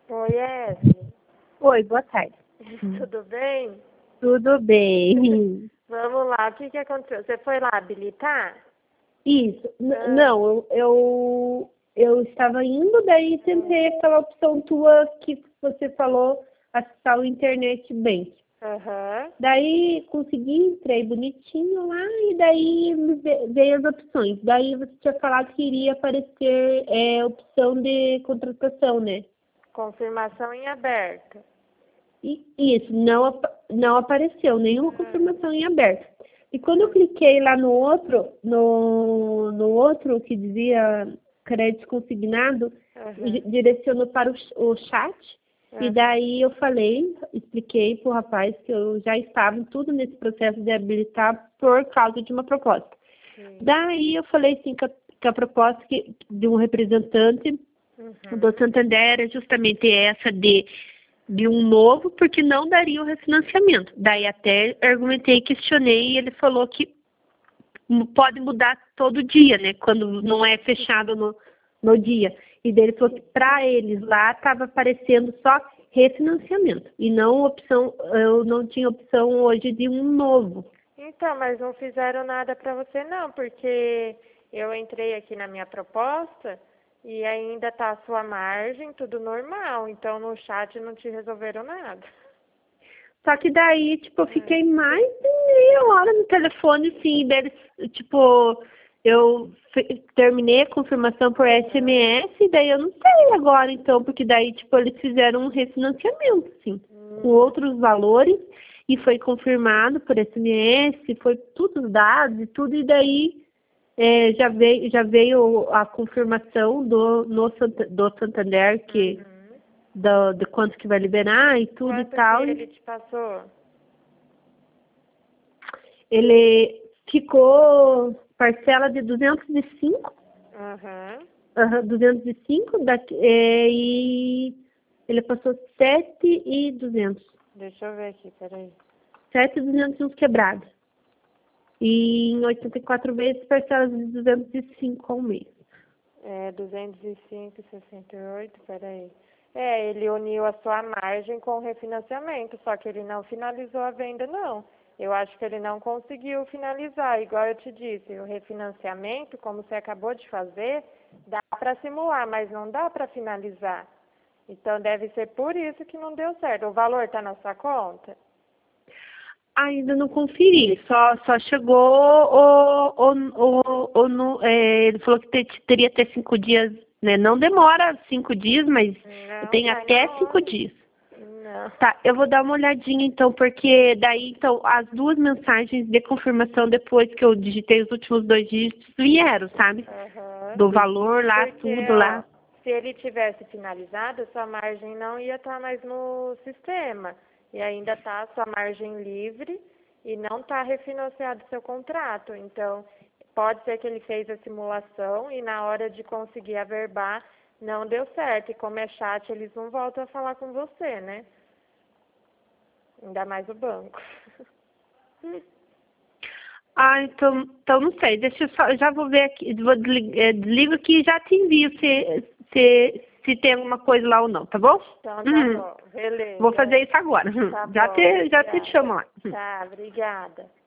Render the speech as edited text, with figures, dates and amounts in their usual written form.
Oi, Esli. Oi, boa tarde. Tudo bem? Tudo bem. Vamos lá, o que aconteceu? Você foi lá habilitar? Isso. Não, eu estava indo, daí tentei aquela opção tua que você falou, acessar o Internet Bank. Aham. Daí consegui, entrei bonitinho lá e daí veio as opções. Daí você tinha falado que iria aparecer opção de contratação, né? Confirmação em aberto. Isso, não apareceu nenhuma confirmação em aberto. E quando eu cliquei lá no outro que dizia crédito consignado, direcionou para o chat. E daí eu expliquei para o rapaz que eu já estava tudo nesse processo de habilitar por causa de uma proposta. Daí eu falei assim que a proposta de um representante do Santander era justamente essa de um novo, porque não daria o refinanciamento. Daí até argumentei, questionei, e ele falou que pode mudar todo dia, né? Quando não é fechado no dia. E daí ele falou que para eles lá estava aparecendo só refinanciamento. E não opção, eu não tinha opção hoje de um novo. Então, mas não fizeram nada para você não, porque eu entrei aqui na minha proposta e ainda tá a sua margem, tudo normal. Então no chat não te resolveram nada. Só que daí, tipo, eu fiquei mais de meia hora no telefone, assim, deles, tipo, eu terminei a confirmação por SMS, e daí eu não sei agora, então, porque daí, tipo, eles fizeram um refinanciamento, assim, com outros valores, e foi confirmado por SMS, foi tudo os dados e tudo, e daí já veio a confirmação do Santander, que de quanto que vai liberar e tudo Quanto e tal. que ele te passou? Ele ficou parcela de 205. 205 e ele passou 7.200. Deixa eu ver aqui, peraí. 7.200 uns quebrados. E em 84 vezes, parcelas de 205 ao mês. 205,68, peraí. Ele uniu a sua margem com o refinanciamento, só que ele não finalizou a venda, não. Eu acho que ele não conseguiu finalizar, igual eu te disse, o refinanciamento, como você acabou de fazer, dá para simular, mas não dá para finalizar. Então deve ser por isso que não deu certo. O valor está na sua conta? Ainda não conferi, só chegou ele falou que teria até 5 dias, né? Não demora 5 dias, mas tem até 5 dias. Não. Tá, eu vou dar uma olhadinha então, porque daí então as duas mensagens de confirmação depois que eu digitei os últimos 2 dígitos vieram, sabe? Do valor lá, Porque, tudo lá. Se ele tivesse finalizado, sua margem não ia estar mais no sistema. E ainda está a sua margem livre e não está refinanciado o seu contrato. Então, pode ser que ele fez a simulação e na hora de conseguir averbar, não deu certo. E como é chat, eles não voltam a falar com você, né? Ainda mais o banco. Então não sei, deixa eu já vou ver aqui, desligo aqui e já te envio se tem alguma coisa lá ou não, tá bom? Então tá bom, beleza. Vou fazer isso agora. Tá Já bom, te chamo lá. Tá, obrigada.